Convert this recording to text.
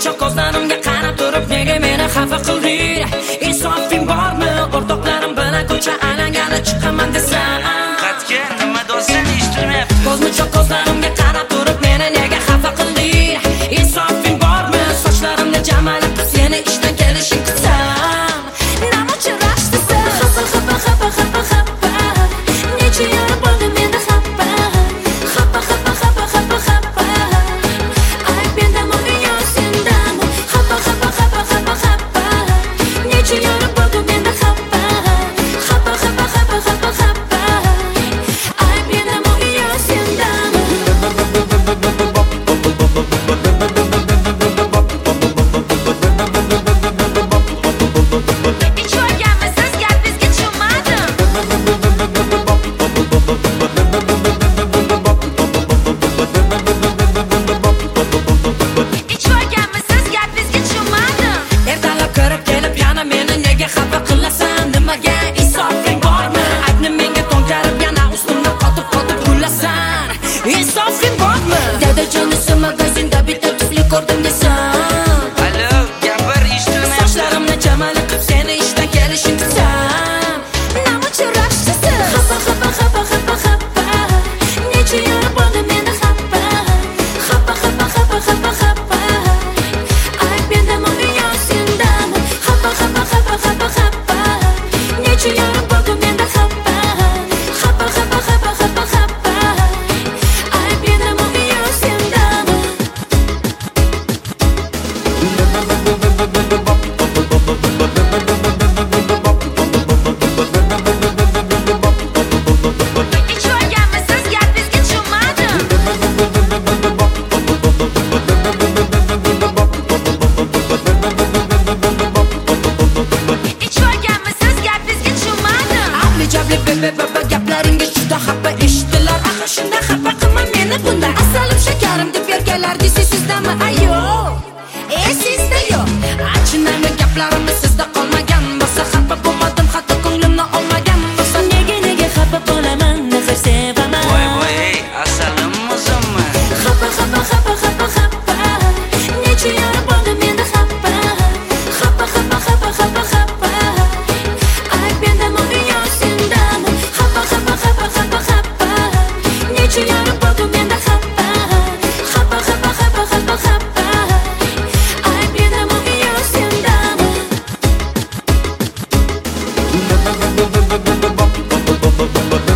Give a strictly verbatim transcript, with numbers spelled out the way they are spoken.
Ko'zmunchoq ko'zlarimga qarab turib nega meni xafa qilding? Insofing bormi? O'rtoqlarim bilan ko'cha aylangani chiqaman desam. Qatga nima do'stin eshitmayapti. Ko'zmunchoq ko'zlarimga qarab turib meni nega xafa qilding? Insofing bormi? Sochlarimni jamalab seni ishdan kelishing kutsam. Nima uchun rashtisan? Xafa xafa xafa xafa xafa. Necha yil bo'ldi menda xafa. Xafa xafa xafa xafa xafa. Ay bendami yo sendami? Xafa xafa xafa xafa xafa. Necha yil bo'ldi menda xafa. Xafa xafa xafa xafa xafa. Ay bendami yo sendami? Ertalab kirib kelib yana meni nega xafa qilasan? Nimaga insofing bormi? Aybni menga to'nkarib yana ustimdan qotib qotib kulasan. Insofing bormi? Dadajonisi magazinda bitta tufli ko'rdim desam. Alo, gapir eshitmayapti. Sochlarimni jamalib seni ishdan kelishing kutsam. Nima uchun rashtisan? Xafa xafa xafa xafa xafa. Necha yil bo'ldi menda xafa. Xafa xafa xafa xafa xafa. Ay bendami yo sendami? Xafa xafa xafa xafa xafa. Necha yil bo'ldi menda xafa. Xafa xafa xafa xafa xafa. Ay bendami yo sendami? Abli-jabli bebe-bebe gaplaringiz juda xafa eshitilar. Axir shunda xafa qilma meni bunda. Asalim shakarim deb berganlar desiz sizdami? Ayo, e sizda yo'q. Achinami gaplarimni sizda qolmagan bo'lsa xafa bo'lmadim, hatto ko'nglimni olmagan bo'lsa nega nega xafa bo'laman? Axir sevaman. Voy voy, ey, asalim o'zimmi? Xafa xafa xafa xafa xafa. Necha yil bo'ldi menda xafa. Xafa xafa xafa xafa xafa. Ay bendami yo sendami? Xafa xafa xafa xafa xafa. Necha yil bo'ldi menda xafa. Xafa xafa xafa xafa xafa. Ay bendami yo sendami?